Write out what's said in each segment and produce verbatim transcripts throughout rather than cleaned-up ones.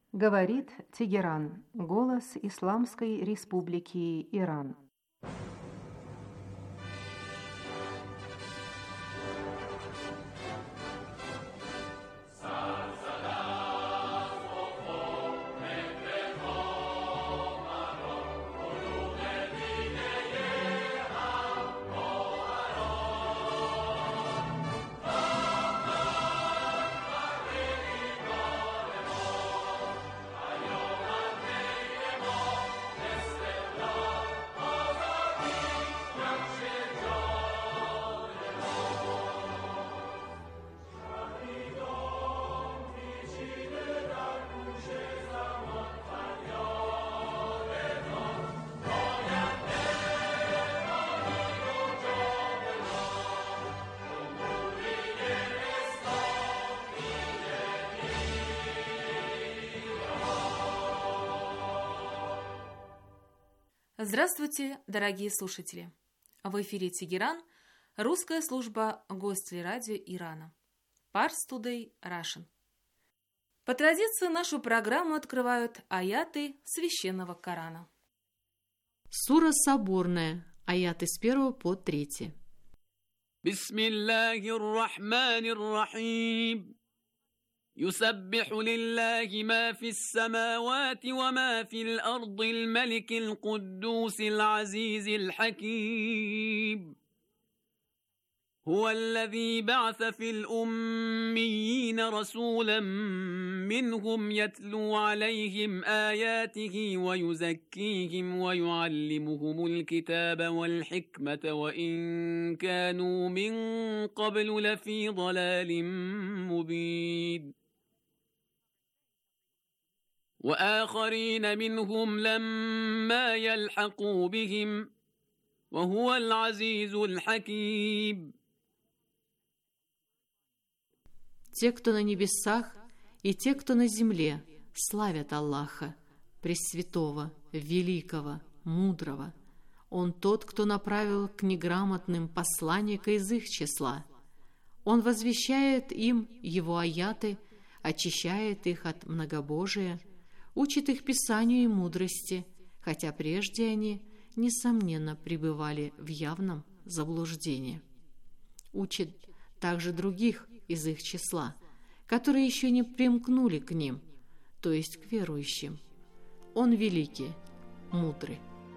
Говорит Тегеран, голос Исламской Республики Иран. Здравствуйте, дорогие слушатели! В эфире Тегеран, русская служба Гостелерадио Ирана. Pars Today Russian. По традиции нашу программу открывают аяты Священного Корана. Сура Соборная, аяты с первого по третий. Бисмиллахир-рахманир-рахим. يسبح لله ما في السماوات وما في الأرض الملك القدوس العزيز الحكيم هو الذي بعث في الأميين رسولا منهم يتلو عليهم آياته ويزكيهم ويعلمهم الكتاب والحكمة وإن كانوا من قبل لفي ضلال مبين وآخرين منهم لما يلحقوا بهم وهو العزيز الحكيم. Те, кто на небесах, и те, кто на земле, славят Аллаха, Пресвятого, Великого, Мудрого. Он тот, кто направил к неграмотным посланника из их числа. Он возвещает им его аяты, очищает их от многобожия, учит их писанию и мудрости, хотя прежде они, несомненно, пребывали в явном заблуждении. Учит также других из их числа, которые еще не примкнули к ним, то есть к верующим. Он великий, мудрый.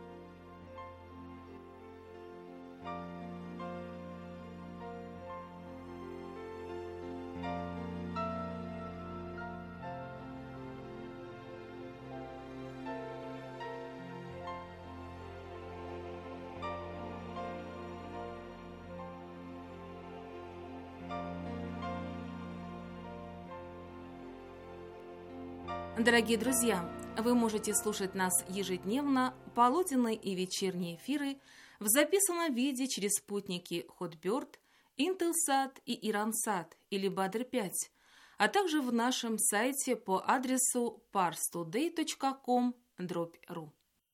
Дорогие друзья, вы можете слушать нас ежедневно, полуденные и вечерние эфиры в записанном виде через спутники Hotbird, Intelsat и Iransat или Badr пять, а также в нашем сайте по адресу pars today точка com дробь ру.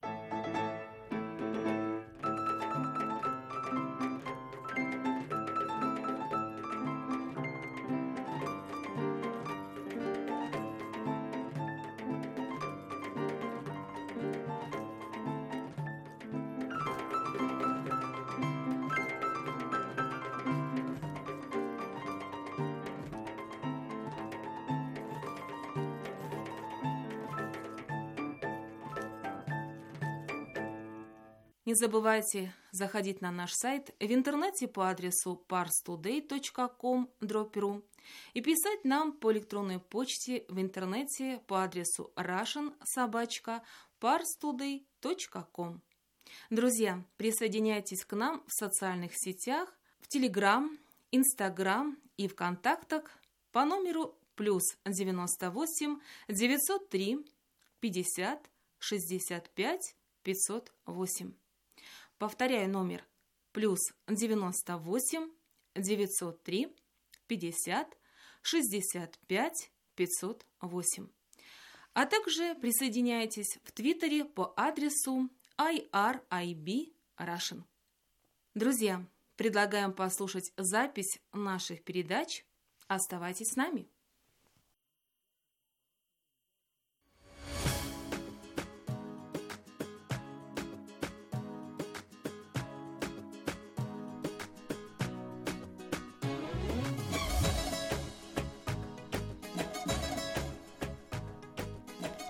Не забывайте заходить на наш сайт в интернете по адресу pars today точка com дробь ру и писать нам по электронной почте в интернете по адресу russian собака pars today точка com. Друзья, присоединяйтесь к нам в социальных сетях, в Telegram, Instagram и ВКонтактах по номеру плюс девяносто восемь девятьсот три пятьдесят шестьдесят пять пятьсот восемь. Повторяю номер плюс девяносто восемь девятьсот три пятьдесят шестьдесят пять пятьсот восемь. А также присоединяйтесь в Твиттере по адресу ай ар ай би Russian. Друзья, предлагаем послушать запись наших передач. Оставайтесь с нами.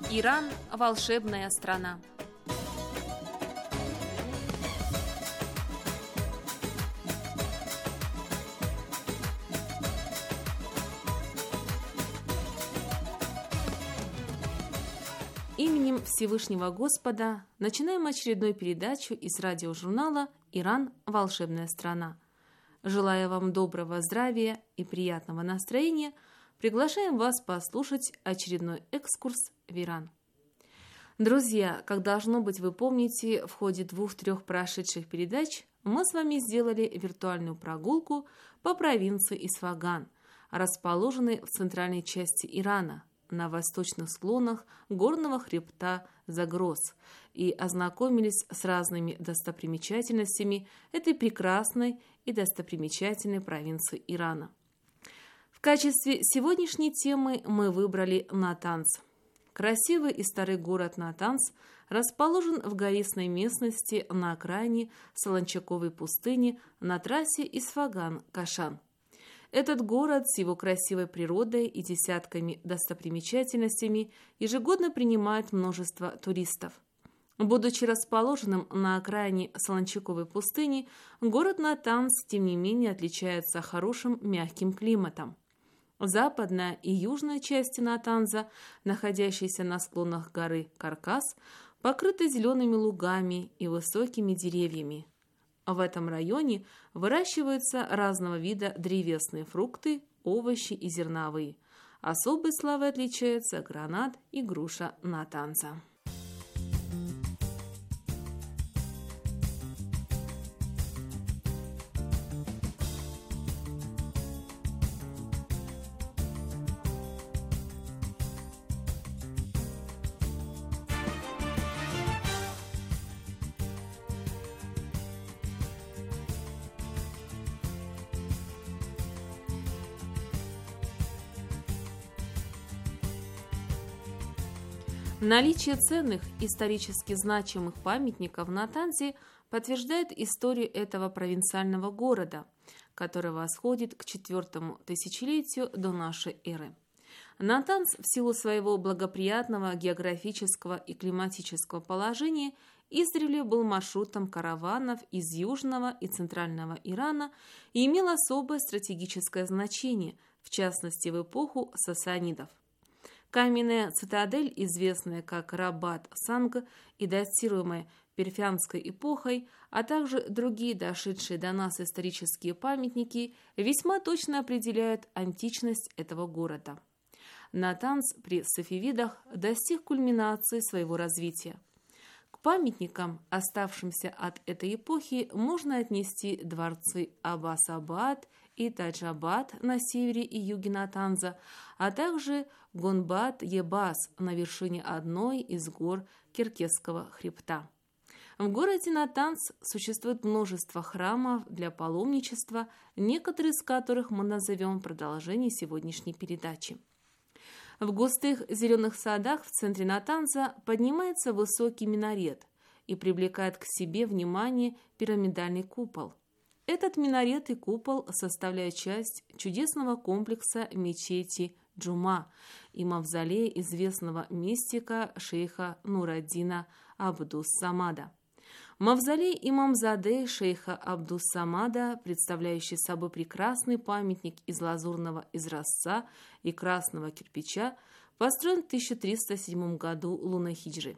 Иран – волшебная страна. Именем Всевышнего Господа начинаем очередную передачу из радиожурнала «Иран – волшебная страна». Желая вам доброго здравия и приятного настроения, приглашаем вас послушать очередной экскурс в Иран. Друзья, как должно быть, вы помните, в ходе двух-трех прошедших передач мы с вами сделали виртуальную прогулку по провинции Исфаган, расположенной в центральной части Ирана, на восточных склонах горного хребта Загроз, и ознакомились с разными достопримечательностями этой прекрасной и достопримечательной провинции Ирана. В качестве сегодняшней темы мы выбрали Натанз. Красивый и старый город Натанз расположен в гористой местности на окраине Солончаковой пустыни на трассе Исфаган-Кашан. Этот город с его красивой природой и десятками достопримечательностями ежегодно принимает множество туристов. Будучи расположенным на окраине Солончаковой пустыни, город Натанз, тем не менее, отличается хорошим мягким климатом. Западная и южная части Натанза, находящиеся на склонах горы Каркас, покрыты зелеными лугами и высокими деревьями. В этом районе выращиваются разного вида древесные фрукты, овощи и зерновые. Особой славой отличаются гранат и груша Натанза. Наличие ценных, исторически значимых памятников в Натанзе подтверждает историю этого провинциального города, который восходит к четвертому тысячелетию до нашей эры. Натанз в силу своего благоприятного географического и климатического положения издревле был маршрутом караванов из южного и центрального Ирана и имел особое стратегическое значение, в частности в эпоху сасанидов. Каменная цитадель, известная как Рабат-Санг и датируемая Перфянской эпохой, а также другие дошедшие до нас исторические памятники, весьма точно определяют античность этого города. Натанз при сафавидах достиг кульминации своего развития. К памятникам, оставшимся от этой эпохи, можно отнести дворцы Аббас-Абад и Тадж-Абад на севере и юге Натанза, а также Гонбад-Ебас на вершине одной из гор Киркесского хребта. В городе Натанз существует множество храмов для паломничества, некоторые из которых мы назовем продолжением сегодняшней передачи. В густых зеленых садах в центре Натанза поднимается высокий минарет и привлекает к себе внимание пирамидальный купол. Этот минарет и купол составляют часть чудесного комплекса мечети Джума и мавзолея известного мистика шейха Нураддина Абдус-Самада. Мавзолей имамзаде шейха Абдус-Самада, представляющий собой прекрасный памятник из лазурного изразца и красного кирпича, построен в тысяча триста седьмом году лунной хиджры.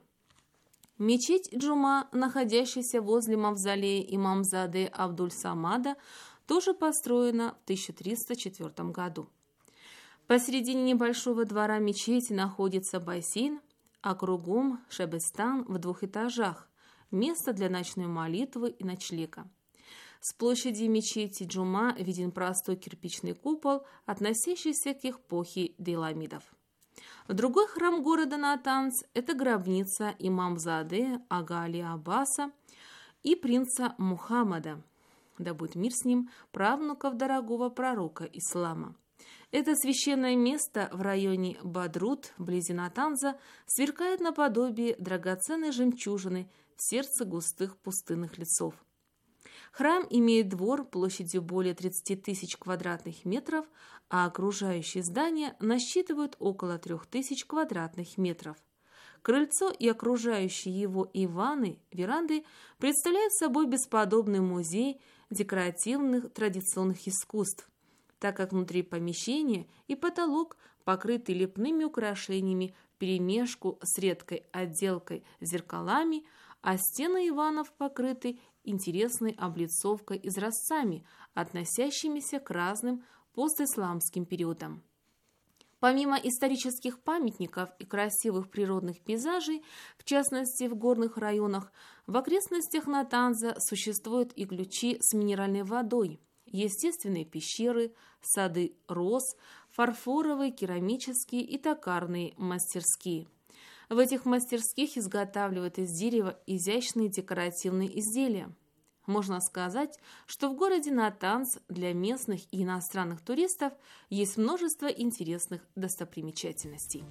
Мечеть Джума, находящаяся возле мавзолея имамзаде Абдуль-Самада, тоже построена в тысяча триста четвёртом году. Посередине небольшого двора мечети находится бассейн, а кругом шебестан в двух этажах, место для ночной молитвы и ночлега. С площади мечети Джума виден простой кирпичный купол, относящийся к эпохе Дейламидов. Другой храм города Натанз – это гробница имамзаде Ага Али Аббаса и принца Мухаммада, да будет мир с ним, правнуков дорогого пророка ислама. Это священное место в районе Бадрут, вблизи Натанза, сверкает наподобие драгоценной жемчужины в сердце густых пустынных лесов. Храм имеет двор площадью более тридцати тысяч квадратных метров, а окружающие здания насчитывают около трех тысяч квадратных метров. Крыльцо и окружающие его иваны, веранды представляют собой бесподобный музей декоративных традиционных искусств, так как внутри помещения и потолок покрыты лепными украшениями вперемешку с редкой отделкой зеркалами, а стены иванов покрыты интересной облицовкой изразцами, относящимися к разным постисламским периодам. Помимо исторических памятников и красивых природных пейзажей, в частности в горных районах, в окрестностях Натанза существуют и ключи с минеральной водой, естественные пещеры, сады роз, фарфоровые, керамические и токарные мастерские. В этих мастерских изготавливают из дерева изящные декоративные изделия. Можно сказать, что в городе Натанз для местных и иностранных туристов есть множество интересных достопримечательностей.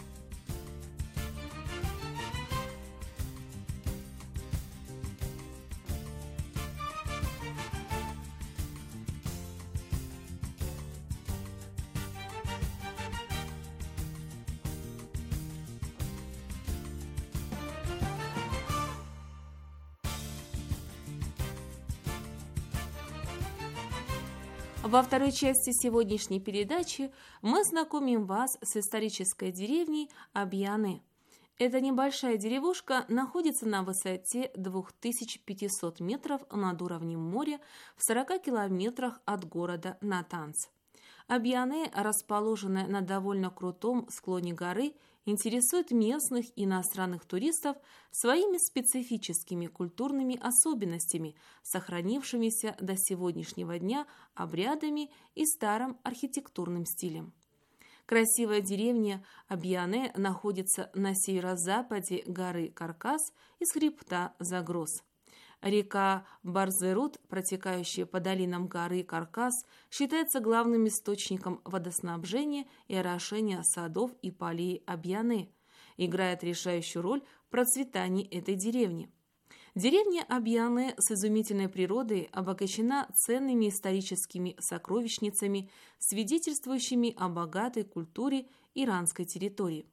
Во второй части сегодняшней передачи мы знакомим вас с исторической деревней Абьяне. Эта небольшая деревушка находится на высоте две тысячи пятьсот метров над уровнем моря в сорока километрах от города Натанз. Абьяне, расположенная на довольно крутом склоне горы, интересует местных и иностранных туристов своими специфическими культурными особенностями, сохранившимися до сегодняшнего дня обрядами и старым архитектурным стилем. Красивая деревня Абьяне находится на северо-западе горы Каркас из хребта Загроз. Река Барзерут, протекающая по долинам горы Каркас, считается главным источником водоснабжения и орошения садов и полей Абьяне, играет решающую роль в процветании этой деревни. Деревня Абьяне с изумительной природой обогащена ценными историческими сокровищницами, свидетельствующими о богатой культуре иранской территории.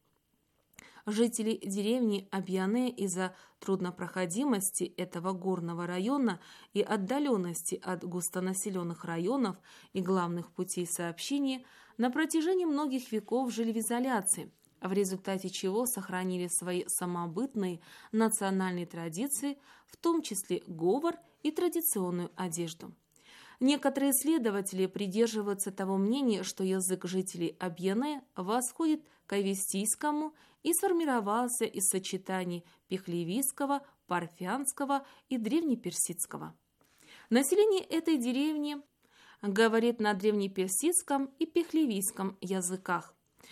Жители деревни Абьяне из-за труднопроходимости этого горного района и отдаленности от густонаселенных районов и главных путей сообщения на протяжении многих веков жили в изоляции, в результате чего сохранили свои самобытные национальные традиции, в том числе говор и традиционную одежду. Некоторые исследователи придерживаются того мнения, что язык жителей Абьяне восходит к авестийскому и сформировался из сочетаний пехлевийского, парфянского и древнеперсидского. Население этой деревни говорит на древнеперсидском и пехлевийском языках.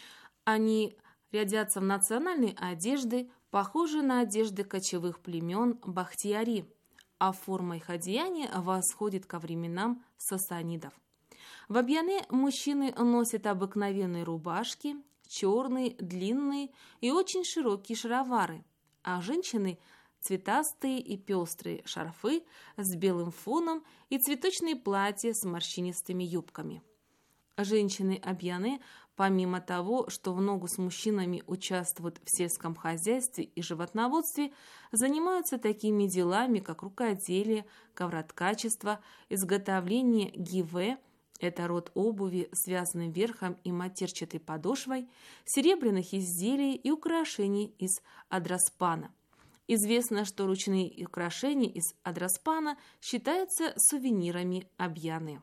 Они рядятся в национальной одежды, похожие на одежды кочевых племен Бахтияри, а форма их одеяния восходит ко временам сасанидов. В Абьяне мужчины носят обыкновенные рубашки, черные, длинные и очень широкие шаровары, а женщины – цветастые и пестрые шарфы с белым фоном и цветочные платья с морщинистыми юбками. Женщины Абьяне, помимо того, что в ногу с мужчинами участвуют в сельском хозяйстве и животноводстве, занимаются такими делами, как рукоделие, ковроткачество, изготовление гиве – это род обуви, связанный верхом и матерчатой подошвой, серебряных изделий и украшений из адроспана. Известно, что ручные украшения из адроспана считаются сувенирами Абьяне.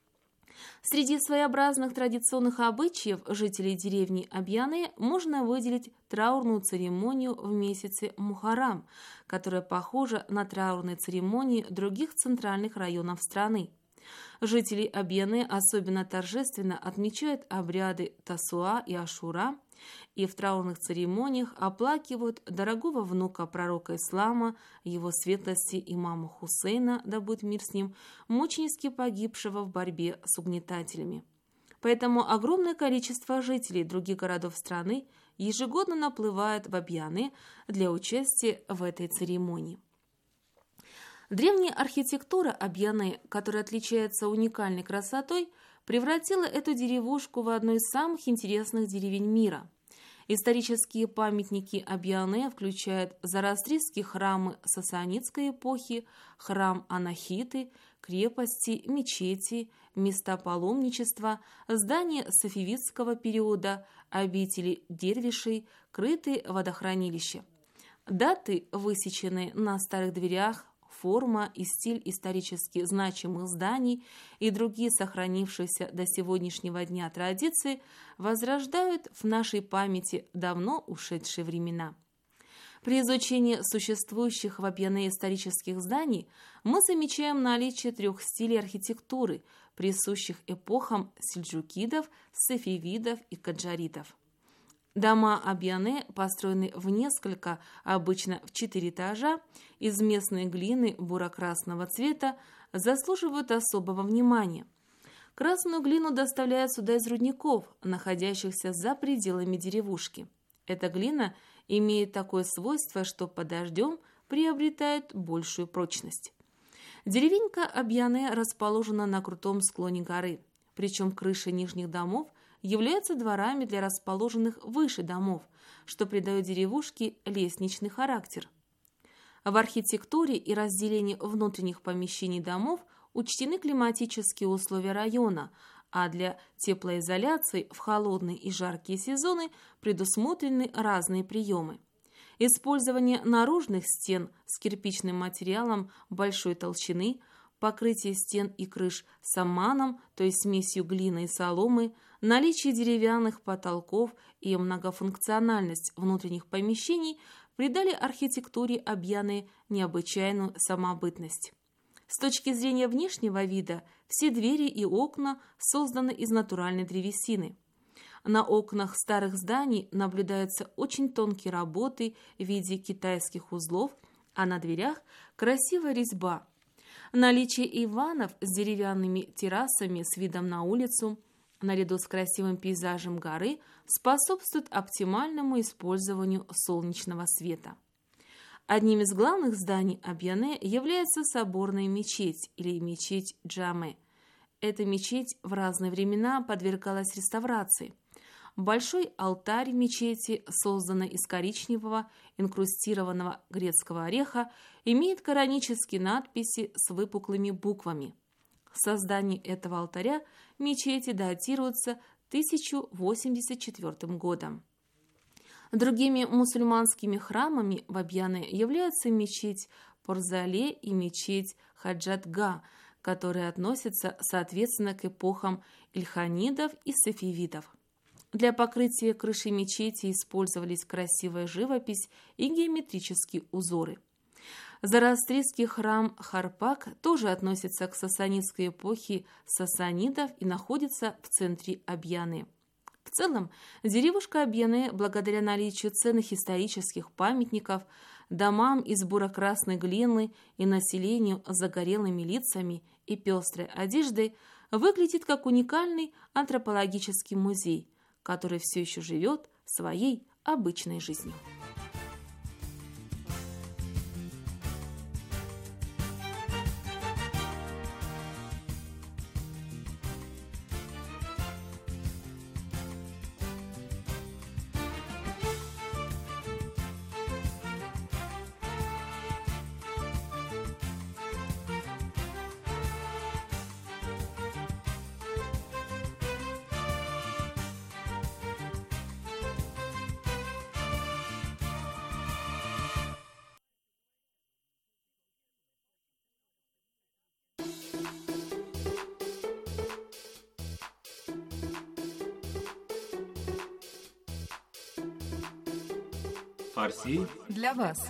Среди своеобразных традиционных обычаев жителей деревни Абьяне можно выделить траурную церемонию в месяце Мухаррам, которая похожа на траурные церемонии других центральных районов страны. Жители Абьяне особенно торжественно отмечают обряды Тасуа и Ашура и в траурных церемониях оплакивают дорогого внука пророка ислама, его светлости имама Хусейна, да будет мир с ним, мученически погибшего в борьбе с угнетателями. Поэтому огромное количество жителей других городов страны ежегодно наплывает в Абьяне для участия в этой церемонии. Древняя архитектура Абьяне, которая отличается уникальной красотой, превратила эту деревушку в одну из самых интересных деревень мира. Исторические памятники Абьяне включают зороастрийские храмы сасанидской эпохи, храм Анахиты, крепости, мечети, места паломничества, здания сафавидского периода, обители дервишей, крытые водохранилища. Даты, высеченные на старых дверях, форма и стиль исторически значимых зданий и другие сохранившиеся до сегодняшнего дня традиции возрождают в нашей памяти давно ушедшие времена. При изучении существующих в Абьяне исторических зданий мы замечаем наличие трех стилей архитектуры, присущих эпохам сельджукидов, сафавидов и каджаритов. Дома Абьяне построены в несколько, обычно в четыре этажа, из местной глины буро-красного цвета, заслуживают особого внимания. Красную глину доставляют сюда из рудников, находящихся за пределами деревушки. Эта глина имеет такое свойство, что под дождем приобретает большую прочность. Деревенька Абьяне расположена на крутом склоне горы, причем крыши нижних домов являются дворами для расположенных выше домов, что придает деревушке лестничный характер. В архитектуре и разделении внутренних помещений домов учтены климатические условия района, а для теплоизоляции в холодные и жаркие сезоны предусмотрены разные приемы. Использование наружных стен с кирпичным материалом большой толщины, покрытие стен и крыш саманом, то есть смесью глины и соломы, наличие деревянных потолков и многофункциональность внутренних помещений придали архитектуре Абьяне необычайную самобытность. С точки зрения внешнего вида, все двери и окна созданы из натуральной древесины. На окнах старых зданий наблюдаются очень тонкие работы в виде китайских узлов, а на дверях красивая резьба. Наличие иванов с деревянными террасами с видом на улицу, наряду с красивым пейзажем горы, способствует оптимальному использованию солнечного света. Одним из главных зданий Абьяне является соборная мечеть или мечеть Джаме. Эта мечеть в разные времена подвергалась реставрации. Большой алтарь мечети, созданный из коричневого инкрустированного грецкого ореха, имеет коранические надписи с выпуклыми буквами. Создание этого алтаря мечети датируется тысяча восемьдесят четвёртым годом. Другими мусульманскими храмами в Абьяне являются мечеть Порзале и мечеть Хаджат-Га, которые относятся, соответственно, к эпохам ильханидов и сафавидов. Для покрытия крыши мечети использовались красивая живопись и геометрические узоры. Зороастрийский храм Харпак тоже относится к сасанидской эпохе сасанидов и находится в центре Абьяне. В целом, деревушка Абьяне, благодаря наличию ценных исторических памятников, домам из буро-красной глины и населению с загорелыми лицами и пестрой одеждой, выглядит как уникальный антропологический музей, который все еще живет своей обычной жизнью. Фарси для вас.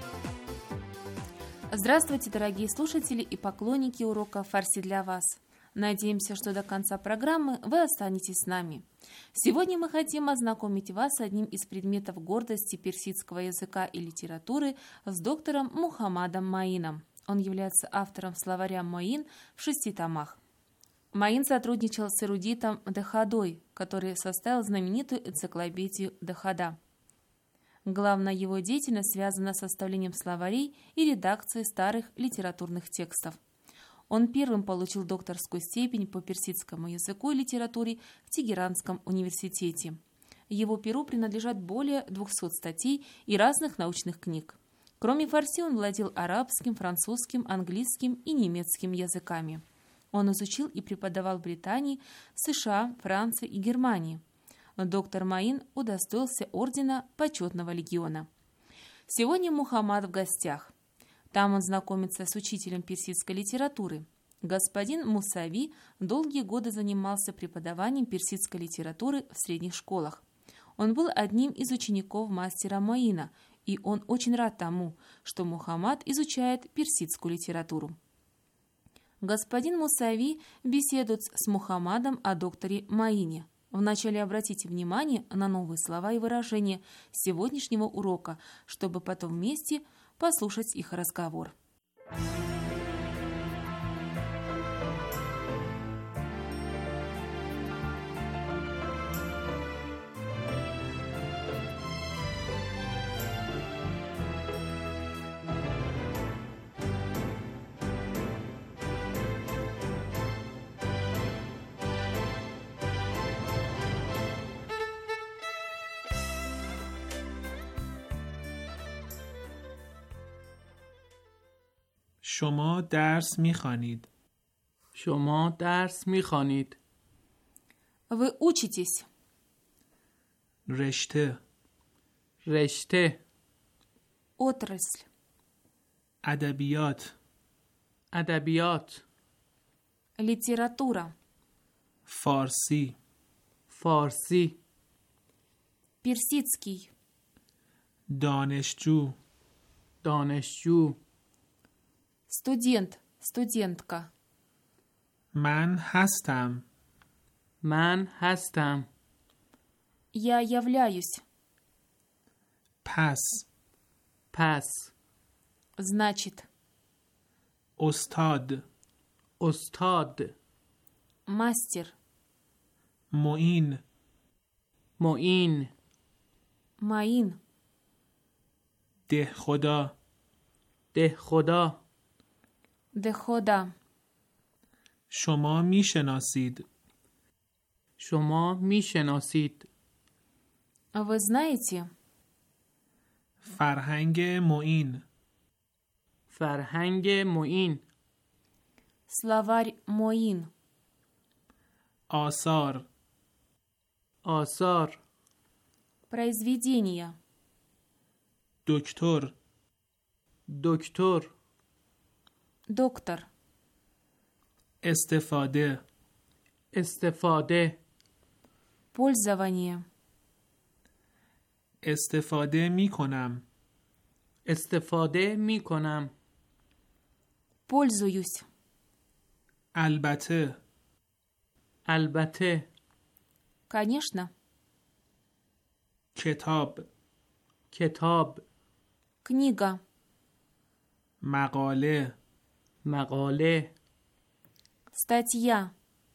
Здравствуйте, дорогие слушатели и поклонники урока «Фарси для вас». Надеемся, что до конца программы вы останетесь с нами. Сегодня мы хотим ознакомить вас с одним из предметов гордости персидского языка и литературы с доктором Мухаммадом Маином. Он является автором словаря Моин в шести томах. Маин сотрудничал с эрудитом Дехадой, который составил знаменитую энциклопедию Дехада. Главная его деятельность связана с составлением словарей и редакцией старых литературных текстов. Он первым получил докторскую степень по персидскому языку и литературе в Тегеранском университете. Его перу принадлежат более двухсот статей и разных научных книг. Кроме фарси, он владел арабским, французским, английским и немецким языками. Он изучил и преподавал в Британии, США, Франции и Германии. Доктор Маин удостоился ордена Почетного легиона. Сегодня Мухаммад в гостях. Там он знакомится с учителем персидской литературы. Господин Мусави долгие годы занимался преподаванием персидской литературы в средних школах. Он был одним из учеников мастера Маина, и он очень рад тому, что Мухаммад изучает персидскую литературу. Господин Мусави беседует с Мухаммадом о докторе Маине. Вначале обратите внимание на новые слова и выражения сегодняшнего урока, чтобы потом вместе послушать их разговор. شما درس می‌خوانید. شما درس می‌خوانید. Вы учитесь. رشته. رشته. Отрасль. ادبیات. ادبیات. Литература. فارسی. فارسی. Персидский. دانشجو. دانشجو. Студент, студентка. من هستم. من هستم. Я являюсь. پس. پس. Значит. استاد. استاد. Мастер. معین. معین. Маин. دهخدا. دهخدا. Дехода. شما میشناسید. شما میشناسید. Вы знаете? فرهنگ معین. فرهنگ معین. Словарь Моин. آثار. آثار. Произведения. دکتر. دکتر. Доктор. استفاده. استفاده. Пользование. استفاده می کنم. استفاده می کنم. Пользуюсь. البته. البته. Конечно. کتاب. کتاب. Книга. مقاله. مقاله. Статья.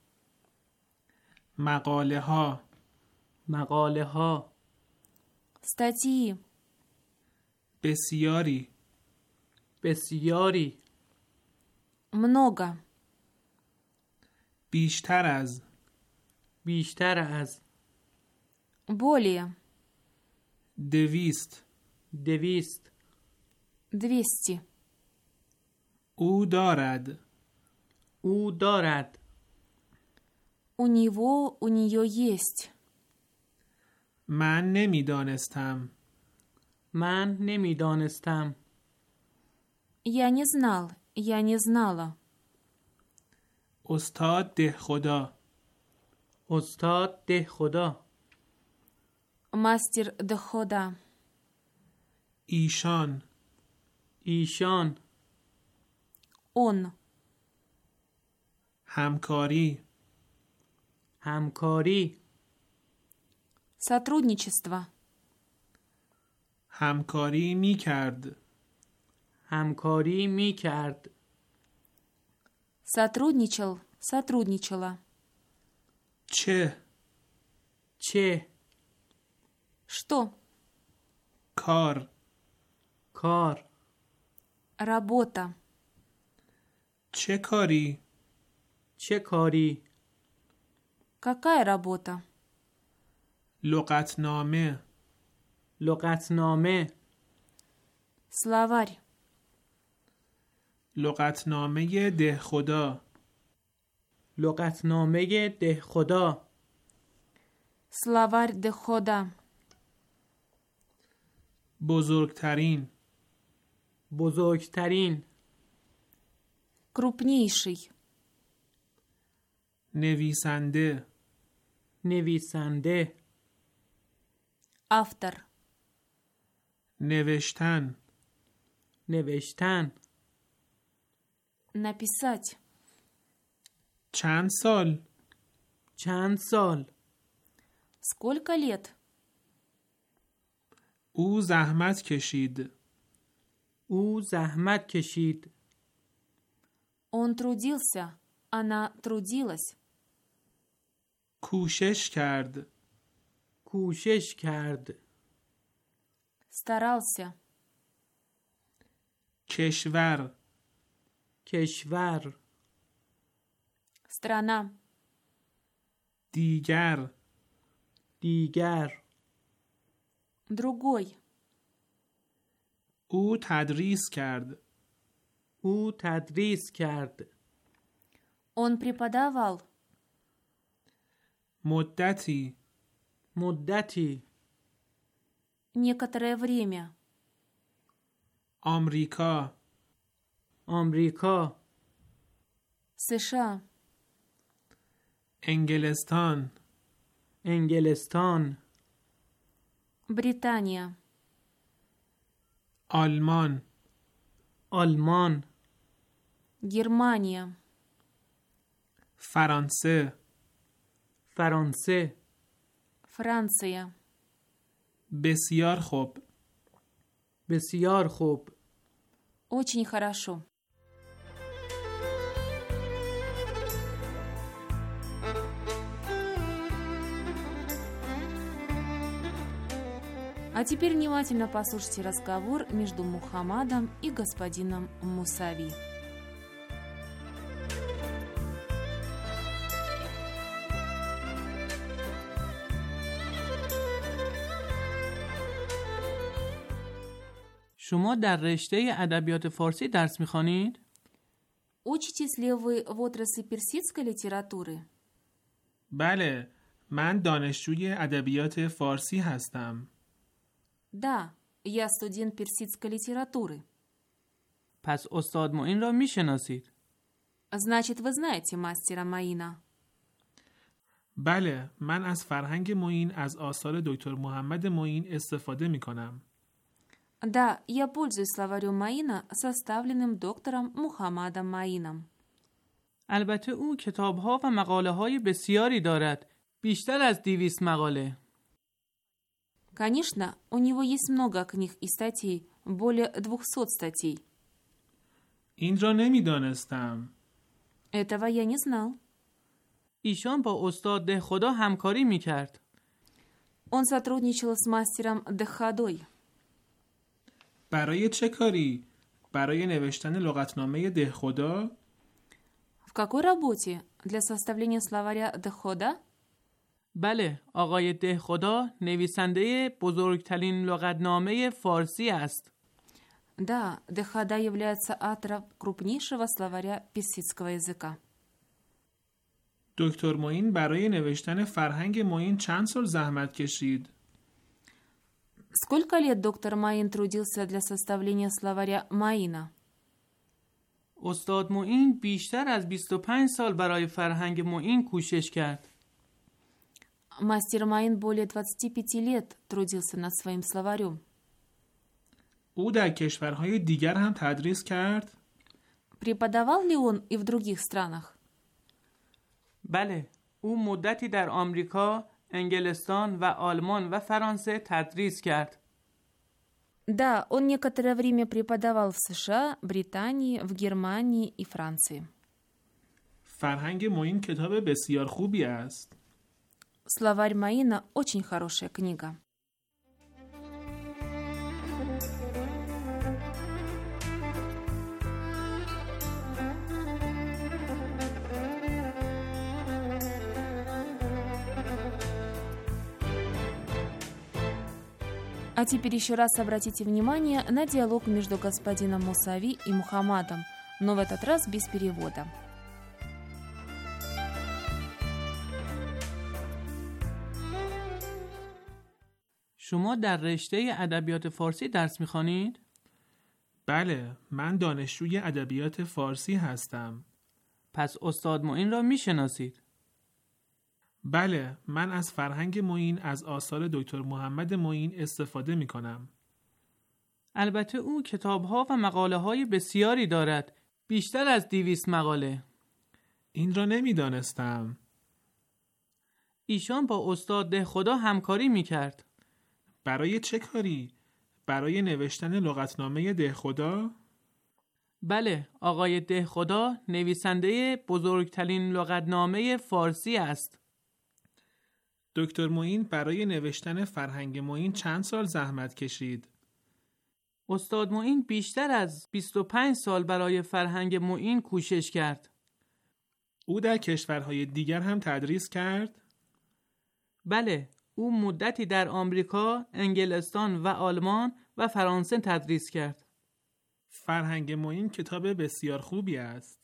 مقاله ها. مقاله ها. Статьи. بسیاری. بسیاری. Много. بیشتر از. بیشتر از. Более. دویست. دویست. Двести. او دارد. او دارد. У него, у нее есть. من نمیدانستم. من نمیدانستم. Я не знал, я не знала. استاد دهخدا. استاد دهخدا. Мастер Дехода. ایشان. ایشان. Он. همکاری. همکاری. Сотрудничество. همکاری می کرد. همکاری می کرد. Сотрудничал, сотрудничала. چه؟ چه؟ Что? کار. کار. Работа. چه کاری؟ چه کاری؟ Какая работа? لغتنامه. لغتنامه. Словарь. لغتنامه دهخدا. لغتنامه دهخدا. Словарь дохода. بزرگترین. بزرگترین. Крупнейший. نویسنده. نویسنده. Автор. نوشتن. نوشتن. Написать. چند سال؟ چند سال؟ Сколько лет? او زحمت کشید. او زحمت کشید. Он трудился. Она трудилась. کوشش کرد. کوشش کرد. Старался. کشور. کشور. Страна. دیگر. دیگر. Другой. او تدریس کرد. او تدریس کرد. Он преподавал. مدتی. مدتی. Некоторое время. آمریکا. آمریکا. США. انگلستان. انگلستان. Британия. آلمان. آلمان. Германия. فرانسه. فرانسه. Франция. بسیار خوب. بسیار خوب. Очень хорошо. А теперь внимательно послушайте разговор между Мухаммадом и господином Мусави. شما در رشته ادبیات فارسی درس می‌خوانید؟ Учитесь ли вы в отрасли персидской литературы? بله، من دانشجوی ادبیات فارسی هستم. Да, я студент персидской литературы. پس استاد معین را می‌شناسید. Значит, вы знаете мастера Маина. بله، من از فرهنگ معین از آثار دکتر محمد معین استفاده می‌کنم. Да, я пользуюсь словарем Маина, составленным доктором Мухаммадом Маином. البته او کتاب‌ها و مقاله‌های بسیاری دارد. بیشتر از دویست مقاله. Конечно, у него есть много книг и статей, более двухсот статей. این را نمی‌دانستم. Этого я не знал. ایشان با استاد دهخدا همکاری می‌کرد. Он сотрудничал с мастером Дехходой. برای چه کاری؟ برای نوشتن لغتنامه دهخدا؟ В какой работе? Для составления словаря Деххода? بله، آقای دهخدا نویسنده بزرگترین لغتنامه فارسی است. Да, Деххода является автором крупнейшего словаря персидского языка. دکتر معین برای نوشتن فرهنگ معین چند سال زحمت کشید؟ Сколько лет доктор Маин трудился для составления словаря Маина? استاد معین بیشتر از بیست و پنج سال برای فرهنگ معین کوشش کرد. Мастер Маин более двадцати пяти лет трудился над своим словарем. او در کشورهای دیگر هم تدریس کرد؟ Преподавал ли он и в других странах? بله، او مدتی در آمریکا، انگلستان و آلمان و فرانسه تدریس کرد. Да, он некоторое время преподавал в США, Британии, в Германии и Франции. فرهنگ معین کتاب بسیار خوبی است. Словарь Маина очень хорошая книга. А теперь еще раз обратите внимание на диалог между господином Мусави и Мухаммадом, но в этот раз без перевода. شما در رشته ادبیات فارسی درس می‌خوانید؟ بله، من دانشجوی ادبیات فارسی هستم. پس استاد معین را می‌شناسید؟ بله، من از فرهنگ معین از آثار دکتر محمد معین استفاده می‌کنم. البته او کتاب‌ها و مقاله‌های بسیاری دارد، بیشتر از دویست مقاله. این را نمی‌دانستم. ایشان با استاد دهخدا همکاری می‌کرد. برای چه کاری؟ برای نوشتن لغتنامه دهخدا؟ بله، آقای دهخدا نویسنده بزرگترین لغتنامه فارسی است. دکتر معین برای نوشتن فرهنگ معین چند سال زحمت کشید؟ استاد معین بیشتر از بیست و پنج سال برای فرهنگ معین کوشش کرد. او در کشورهای دیگر هم تدریس کرد؟ بله، او مدتی در آمریکا، انگلستان و آلمان و فرانسه تدریس کرد. فرهنگ معین کتاب بسیار خوبی است.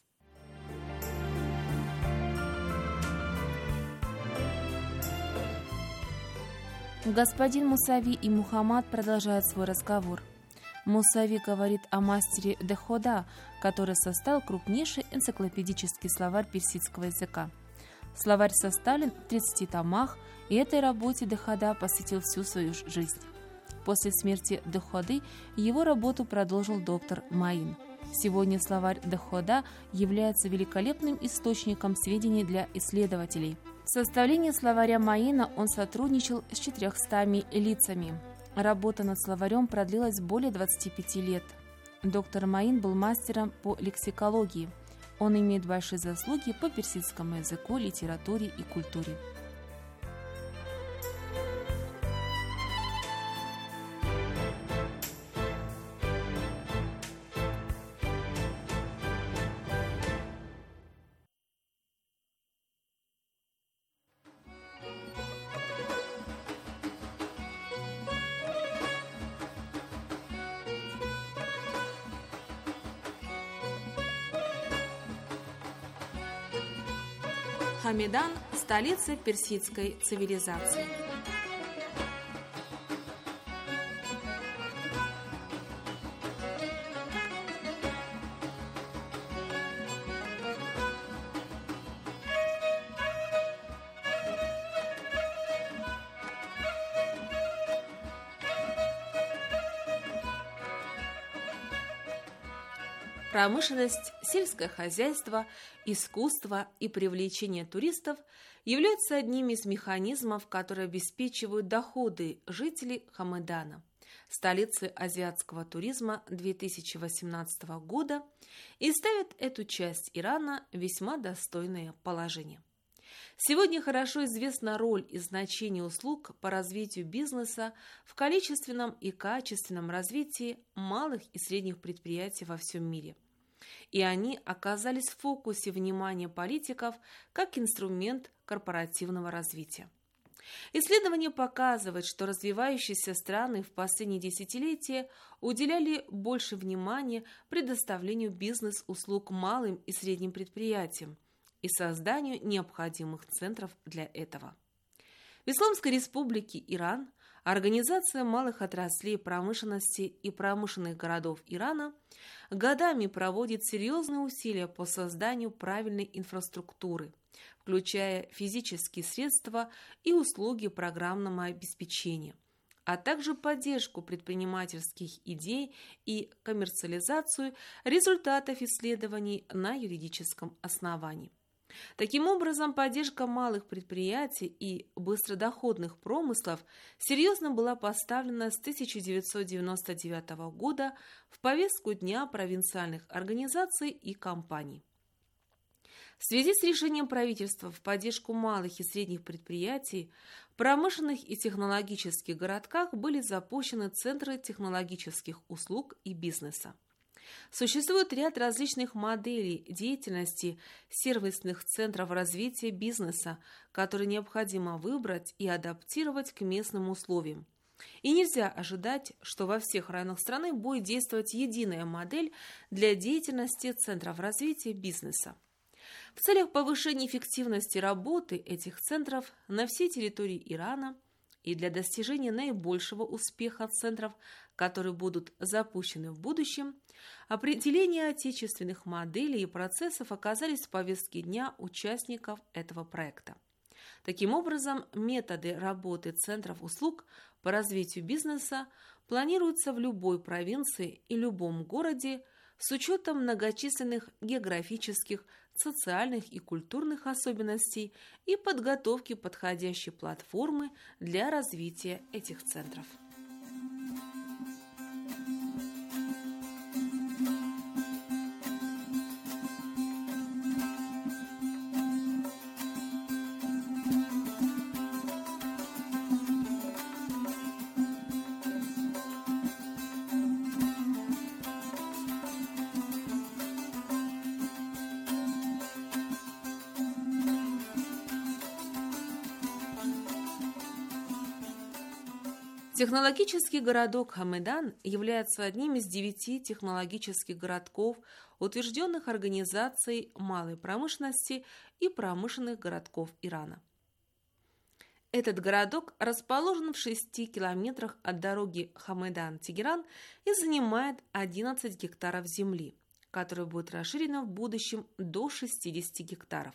Господин Мусави и Мухаммад продолжают свой разговор. Мусави говорит о мастере Дехода, который составил крупнейший энциклопедический словарь персидского языка. Словарь составлен в тридцати томах, и этой работе Дехода посвятил всю свою жизнь. После смерти Деходы его работу продолжил доктор Маин. Сегодня словарь Дехода является великолепным источником сведений для исследователей. В составлении словаря Маина он сотрудничал с четырехстами лицами. Работа над словарем продлилась более двадцати пяти лет. Доктор Маин был мастером по лексикологии. Он имеет большие заслуги по персидскому языку, литературе и культуре. Хамедан – столица персидской цивилизации. Промышленность, сельское хозяйство, искусство и привлечение туристов являются одними из механизмов, которые обеспечивают доходы жителей Хамедана, столицы азиатского туризма две тысячи восемнадцатого года, и ставят эту часть Ирана в весьма достойное положение. Сегодня хорошо известна роль и значение услуг по развитию бизнеса в количественном и качественном развитии малых и средних предприятий во всем мире. И они оказались в фокусе внимания политиков как инструмент корпоративного развития. Исследования показывают, что развивающиеся страны в последние десятилетия уделяли больше внимания предоставлению бизнес-услуг малым и средним предприятиям и созданию необходимых центров для этого. В Исламской Республике Иран Организация малых отраслей промышленности и промышленных городов Ирана годами проводит серьезные усилия по созданию правильной инфраструктуры, включая физические средства и услуги программного обеспечения, а также поддержку предпринимательских идей и коммерциализацию результатов исследований на юридическом основании. Таким образом, поддержка малых предприятий и быстродоходных промыслов серьезно была поставлена с тысяча девятьсот девяносто девятого года в повестку дня провинциальных организаций и компаний. В связи с решением правительства в поддержку малых и средних предприятий в промышленных и технологических городках были запущены центры технологических услуг и бизнеса. Существует ряд различных моделей деятельности сервисных центров развития бизнеса, которые необходимо выбрать и адаптировать к местным условиям. И нельзя ожидать, что во всех районах страны будет действовать единая модель для деятельности центров развития бизнеса. В целях повышения эффективности работы этих центров на всей территории Ирана и для достижения наибольшего успеха центров, которые будут запущены в будущем, определение отечественных моделей и процессов оказались в повестке дня участников этого проекта. Таким образом, методы работы центров услуг по развитию бизнеса планируются в любой провинции и любом городе с учетом многочисленных географических, социальных и культурных особенностей и подготовки подходящей платформы для развития этих центров. Технологический городок Хамедан является одним из девяти технологических городков, утвержденных Организацией малой промышленности и промышленных городков Ирана. Этот городок расположен в шести километрах от дороги Хамедан-Тегеран и занимает одиннадцать гектаров земли, которая будет расширена в будущем до шестидесяти гектаров.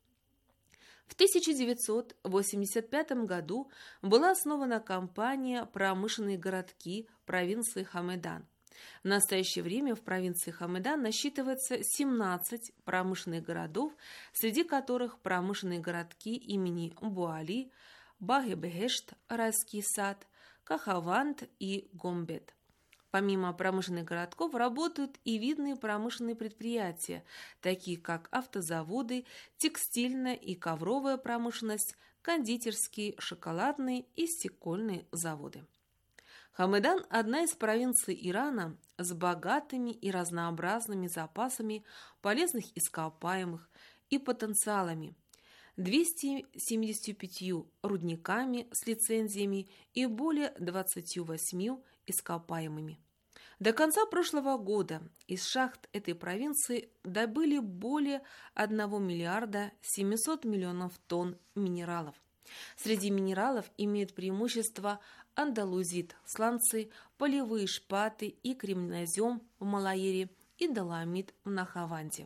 В тысяча девятьсот восемьдесят пятом году была основана компания «Промышленные городки» провинции Хамедан. В настоящее время в провинции Хамедан насчитывается семнадцать промышленных городов, среди которых промышленные городки имени Буали, Баги-Бехешт, Райский сад, Кахавант и Гомбет. Помимо промышленных городков работают и видные промышленные предприятия, такие как автозаводы, текстильная и ковровая промышленность, кондитерские, шоколадные и стекольные заводы. Хамедан – одна из провинций Ирана с богатыми и разнообразными запасами полезных ископаемых и потенциалами, двумястами семьдесятью пятью рудниками с лицензиями и более двадцатью восьмью ископаемыми. До конца прошлого года из шахт этой провинции добыли более одного миллиарда семисот миллионов тонн минералов. Среди минералов имеют преимущество андалузит, сланцы, полевые шпаты и кремнезем в Малаире и доломит в Нахаванде.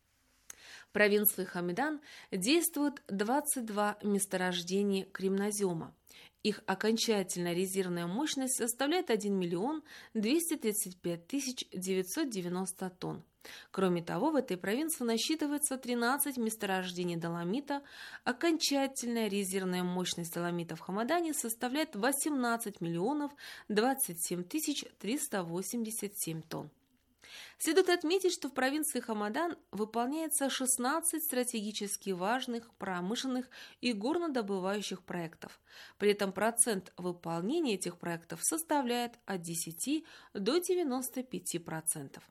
В провинции Хамедан действует двадцать два месторождения кремнезема. Их окончательная резервная мощность составляет один миллион двести тридцать пять тысяч девятьсот девяносто тонн. Кроме того, в этой провинции насчитывается тринадцать месторождений доломита. Окончательная резервная мощность доломита в Хамедане составляет восемнадцать миллионов двадцать семь тысяч триста восемьдесят семь тонн. Следует отметить, что в провинции Хамедан выполняется шестнадцать стратегически важных промышленных и горнодобывающих проектов. При этом процент выполнения этих проектов составляет от десяти до девяноста пяти процентов.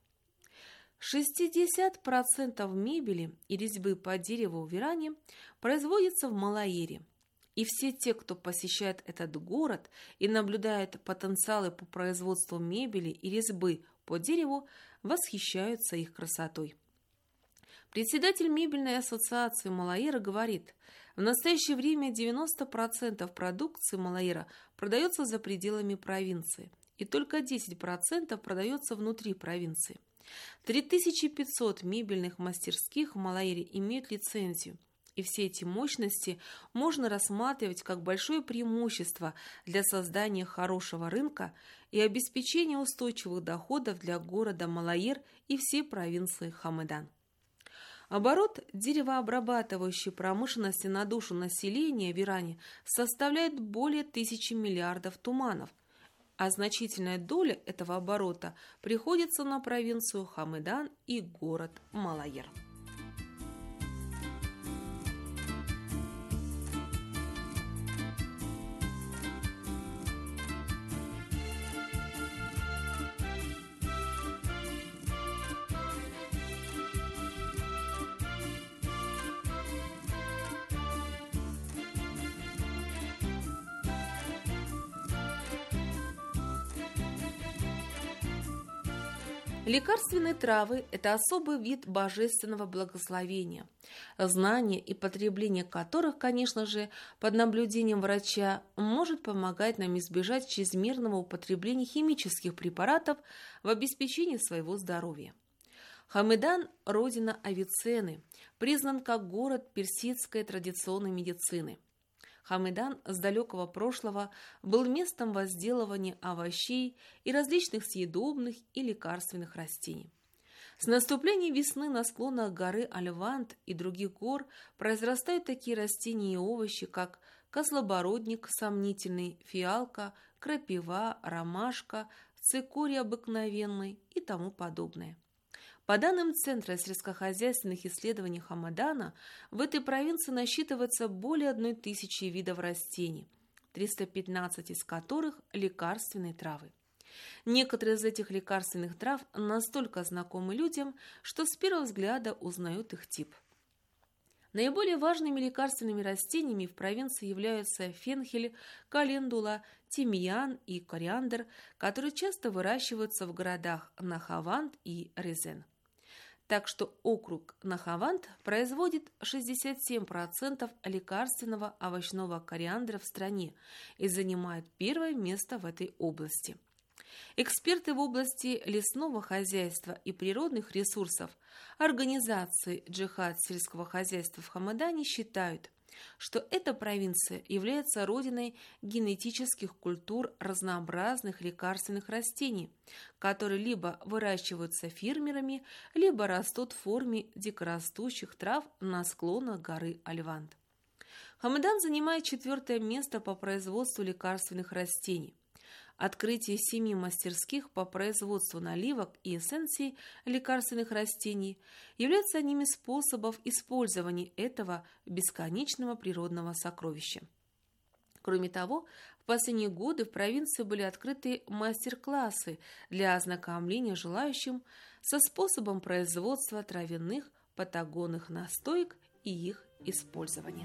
шестьдесят процентов мебели и резьбы по дереву в Иране производится в Малаире. И все те, кто посещает этот город и наблюдает потенциалы по производству мебели и резьбы по дереву, восхищаются их красотой. Председатель мебельной ассоциации Малаира говорит, в настоящее время девяносто процентов продукции Малаира продается за пределами провинции, и только десять процентов продается внутри провинции. три тысячи пятьсот мебельных мастерских в Малаире имеют лицензию, и все эти мощности можно рассматривать как большое преимущество для создания хорошего рынка и обеспечения устойчивых доходов для города Малаир и всей провинции Хамедан. Оборот деревообрабатывающей промышленности на душу населения в Иране составляет более тысячи миллиардов туманов, а значительная доля этого оборота приходится на провинцию Хамедан и город Малайер. Лекарственные травы – это особый вид божественного благословения, знание и потребление которых, конечно же, под наблюдением врача может помогать нам избежать чрезмерного употребления химических препаратов в обеспечении своего здоровья. Хамедан – родина Авиценны, признан как город персидской традиционной медицины. Хамедан с далекого прошлого был местом возделывания овощей и различных съедобных и лекарственных растений. С наступлением весны на склонах горы Альвант и других гор произрастают такие растения и овощи, как козлобородник сомнительный, фиалка, крапива, ромашка, цикорий обыкновенный и тому подобное. По данным Центра сельскохозяйственных исследований Хамедана, в этой провинции насчитывается более одной тысячи видов растений, триста пятнадцать из которых – лекарственные травы. Некоторые из этих лекарственных трав настолько знакомы людям, что с первого взгляда узнают их тип. Наиболее важными лекарственными растениями в провинции являются фенхель, календула, тимьян и кориандр, которые часто выращиваются в городах Нахаванд и Резен. Так что округ Нахаванд производит шестьдесят семь процентов лекарственного овощного кориандра в стране и занимает первое место в этой области. Эксперты в области лесного хозяйства и природных ресурсов организации «Джихад сельского хозяйства» в Хамедане считают, что эта провинция является родиной генетических культур разнообразных лекарственных растений, которые либо выращиваются фермерами, либо растут в форме дикорастущих трав на склонах горы Альвант. Хамедан занимает четвертое место по производству лекарственных растений. Открытие семи мастерских по производству наливок и эссенций лекарственных растений является одним из способов использования этого бесконечного природного сокровища. Кроме того, в последние годы в провинции были открыты мастер-классы для ознакомления желающим со способом производства травяных патагонных настоек и их использования.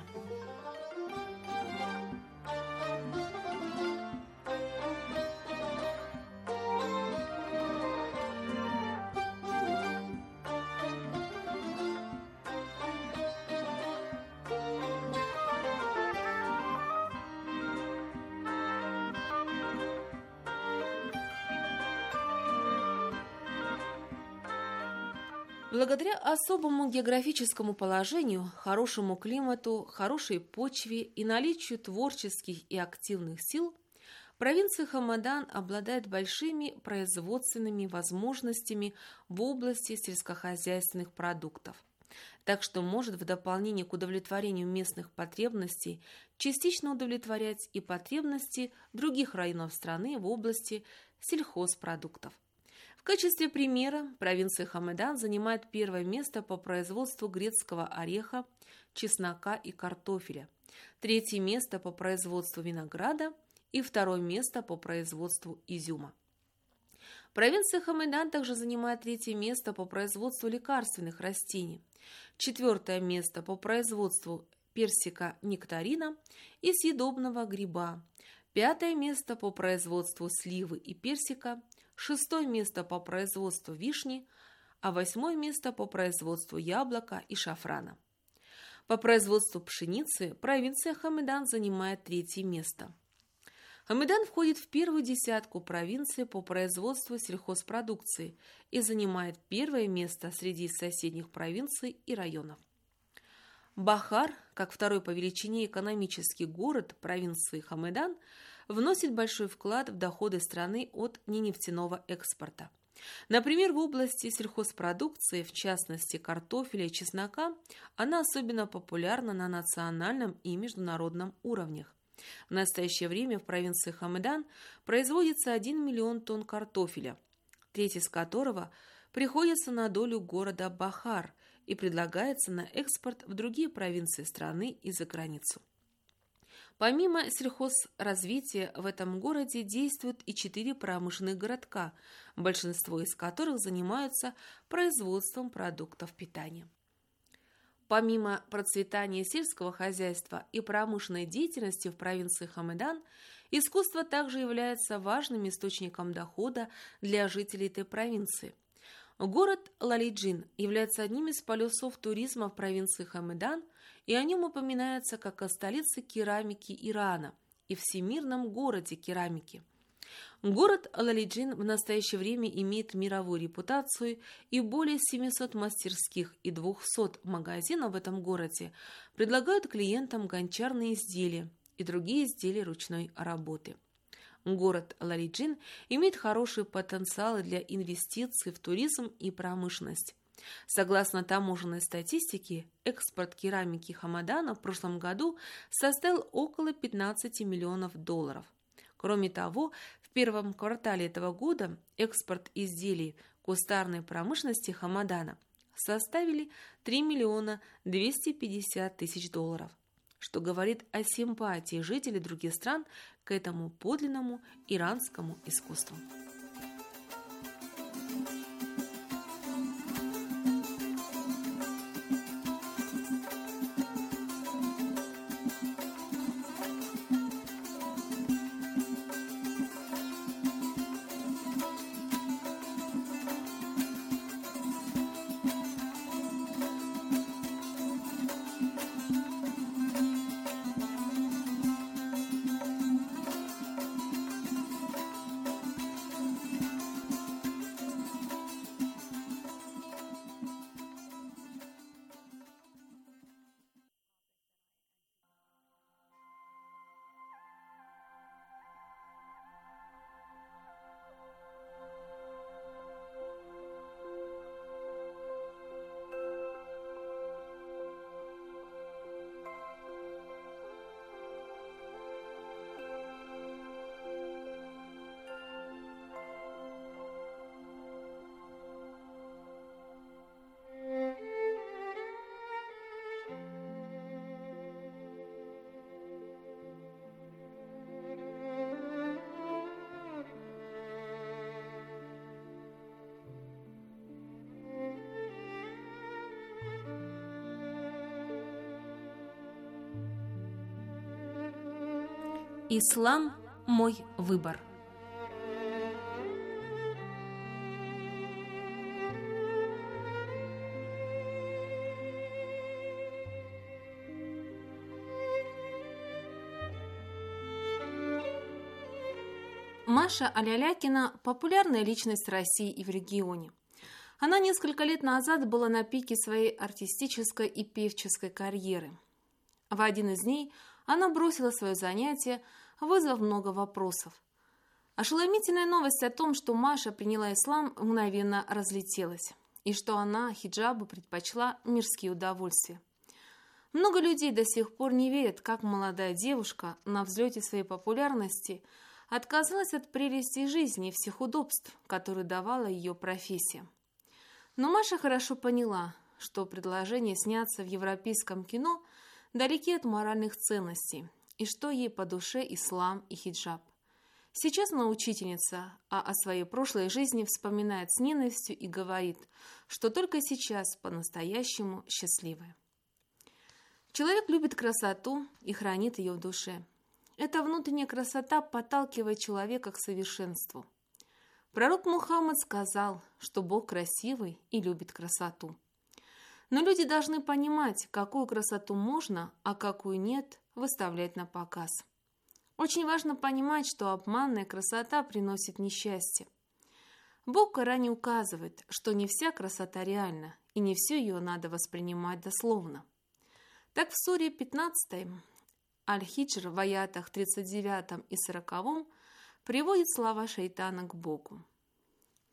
Благодаря особому географическому положению, хорошему климату, хорошей почве и наличию творческих и активных сил, провинция Хамедан обладает большими производственными возможностями в области сельскохозяйственных продуктов, так что может в дополнение к удовлетворению местных потребностей частично удовлетворять и потребности других районов страны в области сельхозпродуктов. В качестве примера провинция Хамедан занимает первое место по производству грецкого ореха, чеснока и картофеля, третье место по производству винограда и второе место по производству изюма. Провинция Хамедан также занимает третье место по производству лекарственных растений, четвертое место по производству персика-нектарина и съедобного гриба, пятое место по производству сливы и персика, шестое место по производству вишни, а восьмое место по производству яблока и шафрана. По производству пшеницы провинция Хамедан занимает третье место. Хамедан входит в первую десятку провинций по производству сельхозпродукции и занимает первое место среди соседних провинций и районов. Бахар, как второй по величине экономический город провинции Хамедан, вносит большой вклад в доходы страны от ненефтяного экспорта. Например, в области сельхозпродукции, в частности картофеля и чеснока, она особенно популярна на национальном и международном уровнях. В настоящее время в провинции Хамедан производится один миллион тонн картофеля, треть из которого приходится на долю города Бахар и предлагается на экспорт в другие провинции страны и за границу. Помимо сельхозразвития в этом городе действуют и четыре промышленных городка, большинство из которых занимаются производством продуктов питания. Помимо процветания сельского хозяйства и промышленной деятельности в провинции Хамедан, искусство также является важным источником дохода для жителей этой провинции. Город Лалиджин является одним из полюсов туризма в провинции Хамедан, и о нем упоминается как о столице керамики Ирана и всемирном городе керамики. Город Лалиджин в настоящее время имеет мировую репутацию, и более семисот мастерских и двухсот магазинов в этом городе предлагают клиентам гончарные изделия и другие изделия ручной работы. Город Лалиджин имеет хорошие потенциалы для инвестиций в туризм и промышленность. Согласно таможенной статистике, экспорт керамики Хамедана в прошлом году составил около пятнадцати миллионов долларов. Кроме того, в первом квартале этого года экспорт изделий кустарной промышленности Хамедана составили три миллиона двести пятьдесят тысяч долларов, что говорит о симпатии жителей других стран к этому подлинному иранскому искусству. Ислам – мой выбор. Маша Алялякина – популярная личность России и в регионе. Она несколько лет назад была на пике своей артистической и певческой карьеры. В один из дней она бросила свое занятие, вызвав много вопросов. Ошеломительная новость о том, что Маша приняла ислам, мгновенно разлетелась, и что она хиджабу предпочла мирские удовольствия. Много людей до сих пор не верят, как молодая девушка на взлете своей популярности отказалась от прелестей жизни и всех удобств, которые давала ее профессия. Но Маша хорошо поняла, что предложение сняться в европейском кино далеки от моральных ценностей, и что ей по душе ислам и хиджаб. Сейчас она учительница, а о своей прошлой жизни вспоминает с ненавистью и говорит, что только сейчас по-настоящему счастливая. Человек любит красоту и хранит ее в душе. Эта внутренняя красота подталкивает человека к совершенству. Пророк Мухаммад сказал, что Бог красивый и любит красоту. Но люди должны понимать, какую красоту можно, а какую нет, выставлять на показ. Очень важно понимать, что обманная красота приносит несчастье. Бог в Коране указывает, что не вся красота реальна, и не всю ее надо воспринимать дословно. Так в суре пятнадцатой Аль-Хиджр в аятах тридцать девятом и сороковом приводит слова шайтана к Богу.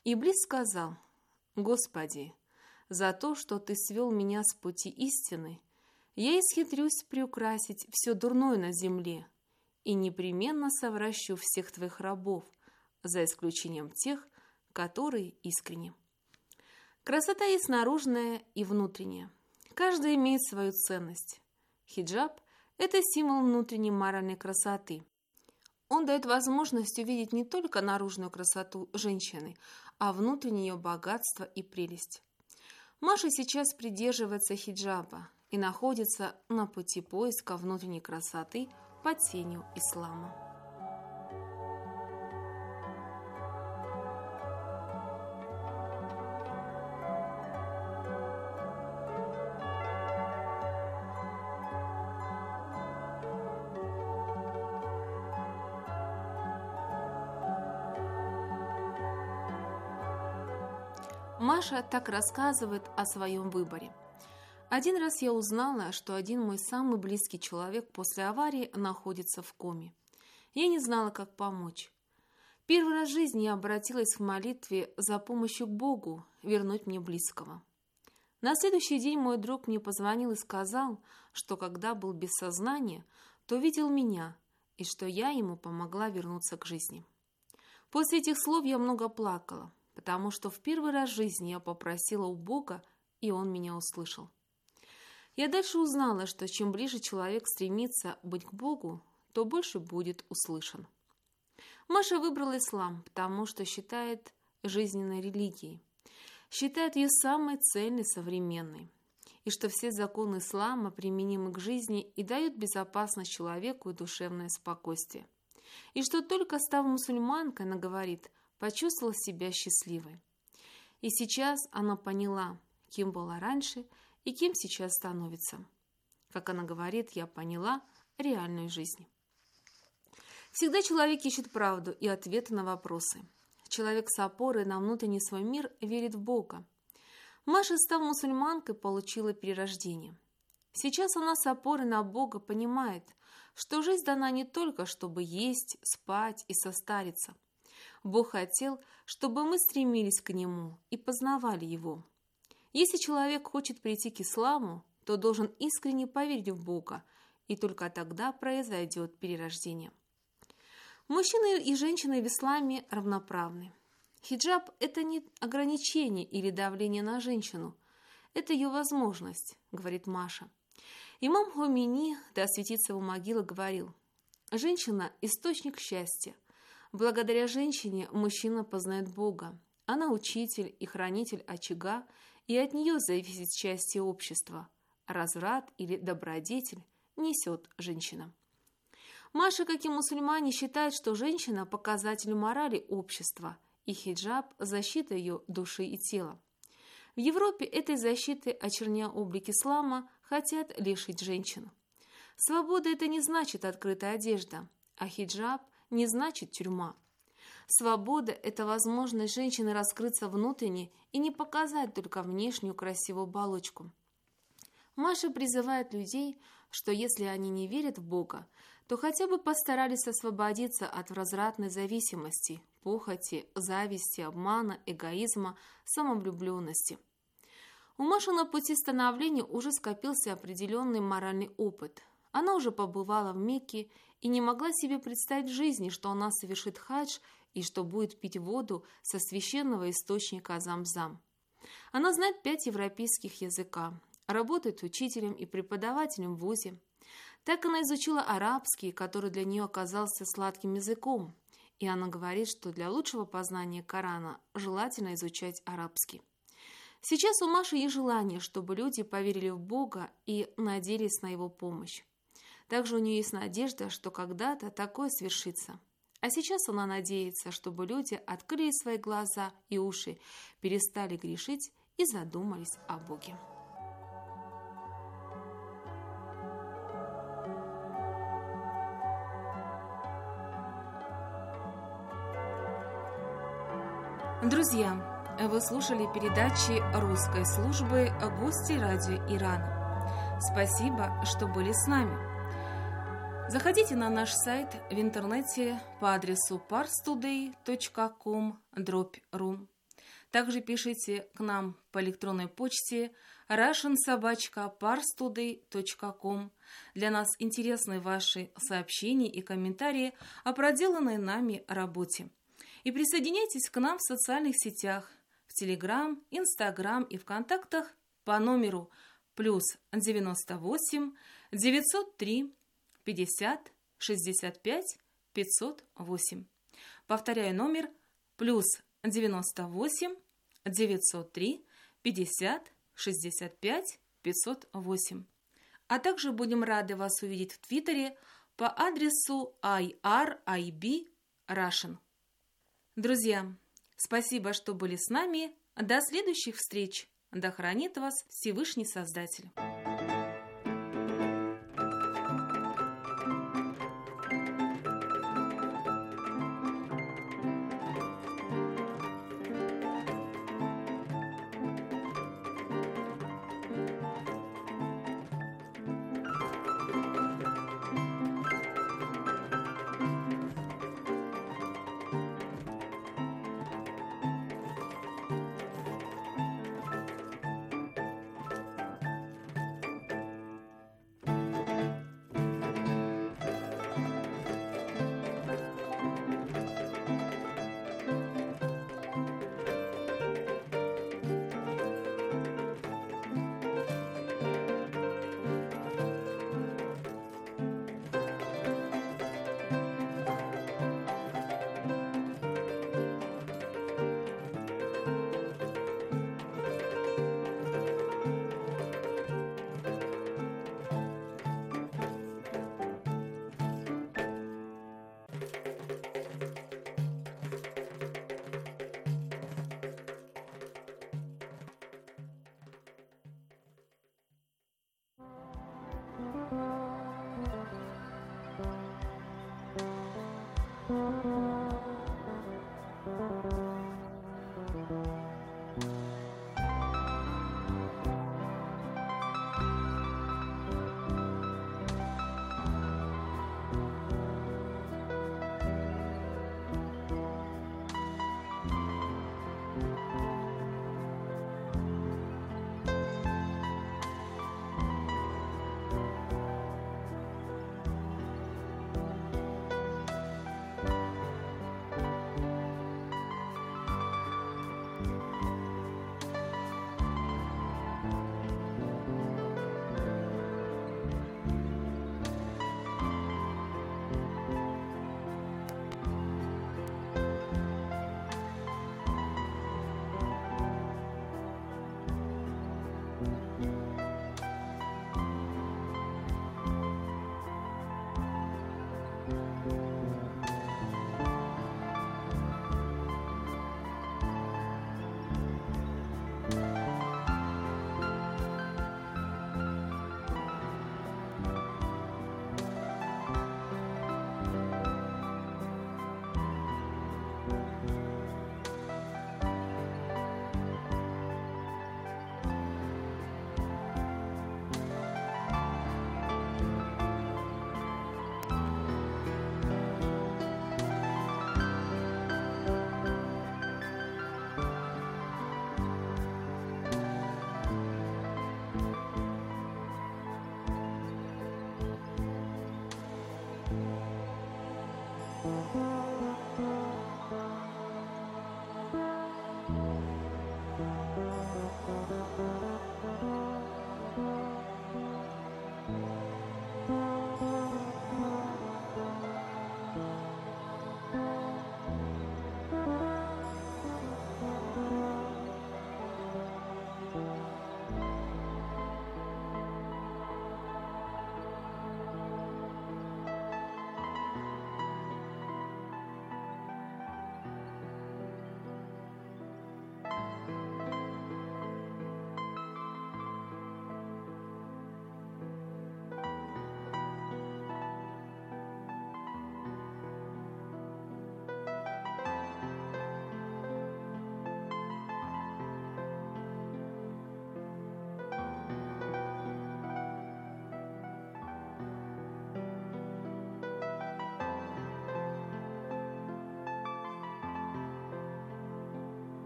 Иблис сказал: «Господи, за то, что Ты свел меня с пути истины, я исхитрюсь приукрасить все дурное на земле и непременно совращу всех Твоих рабов, за исключением тех, которые искренни». Красота есть наружная и внутренняя. Каждая имеет свою ценность. Хиджаб – это символ внутренней моральной красоты. Он дает возможность увидеть не только наружную красоту женщины, а внутреннее ее богатство и прелесть. Маша сейчас придерживается хиджаба и находится на пути поиска внутренней красоты под тенью ислама. Маша так рассказывает о своем выборе. Один раз я узнала, что один мой самый близкий человек после аварии находится в коме. Я не знала, как помочь. Первый раз в жизни я обратилась в молитве за помощью к Богу вернуть мне близкого. На следующий день мой друг мне позвонил и сказал, что когда был без сознания, то видел меня, и что я ему помогла вернуться к жизни. После этих слов я много плакала, потому что в первый раз в жизни я попросила у Бога, и Он меня услышал. Я дальше узнала, что чем ближе человек стремится быть к Богу, то больше будет услышан. Маша выбрала ислам, потому что считает жизненной религией, считает ее самой цельной современной, и что все законы ислама применимы к жизни и дают безопасность человеку и душевное спокойствие. И что только став мусульманкой, она говорит, почувствовала себя счастливой. И сейчас она поняла, кем была раньше и кем сейчас становится. Как она говорит, я поняла реальную жизнь. Всегда человек ищет правду и ответы на вопросы. Человек с опорой на внутренний свой мир верит в Бога. Маша, став мусульманкой, получила перерождение. Сейчас она с опорой на Бога понимает, что жизнь дана не только, чтобы есть, спать и состариться. Бог хотел, чтобы мы стремились к Нему и познавали Его. Если человек хочет прийти к исламу, то должен искренне поверить в Бога, и только тогда произойдет перерождение. Мужчины и женщины в исламе равноправны. Хиджаб – это не ограничение или давление на женщину, это ее возможность, говорит Маша. Имам Хомейни, да осветится его могила, говорил: «Женщина – источник счастья. Благодаря женщине мужчина познает Бога. Она учитель и хранитель очага, и от нее зависит счастье общества. Разврат или добродетель несет женщина». Маша, как и мусульмане, считает, что женщина – показатель морали общества, и хиджаб – защита ее души и тела. В Европе этой защиты, очерняя облик ислама, хотят лишить женщин. Свобода – это не значит открытая одежда, а хиджаб – не значит тюрьма. Свобода – это возможность женщины раскрыться внутренне и не показать только внешнюю красивую оболочку. Маша призывает людей, что если они не верят в Бога, то хотя бы постарались освободиться от развратной зависимости, похоти, зависти, обмана, эгоизма, самовлюбленности. У Маши на пути становления уже скопился определенный моральный опыт. Она уже побывала в Мекке и не могла себе представить в жизни, что она совершит хадж и что будет пить воду со священного источника Зам-Зам. Она знает пять европейских языков, работает учителем и преподавателем в вузе. Так она изучила арабский, который для нее оказался сладким языком, и она говорит, что для лучшего познания Корана желательно изучать арабский. Сейчас у Маши есть желание, чтобы люди поверили в Бога и надеялись на Его помощь. Также у нее есть надежда, что когда-то такое свершится. А сейчас она надеется, чтобы люди открыли свои глаза и уши, перестали грешить и задумались о Боге. Друзья, вы слушали передачи русской службы «Гости радио Ирана». Спасибо, что были с нами. Заходите на наш сайт в интернете по адресу парстудей точка ком дробь ру. Также пишите к нам по электронной почте russian собака parstoday точка com. Для нас интересны ваши сообщения и комментарии о проделанной нами работе. И присоединяйтесь к нам в социальных сетях, в Телеграм, Инстаграм и ВКонтактах по номеру плюс девяносто восемь девятьсот три пятьдесят шестьдесят пять пятьсот восемь. Повторяю номер плюс девяносто восемь девятьсот три пятьдесят шестьдесят пять пятьсот восемь. А также будем рады вас увидеть в Твиттере по адресу ай ар ай би Russian. Друзья, спасибо, что были с нами. До следующих встреч. Да хранит вас Всевышний Создатель.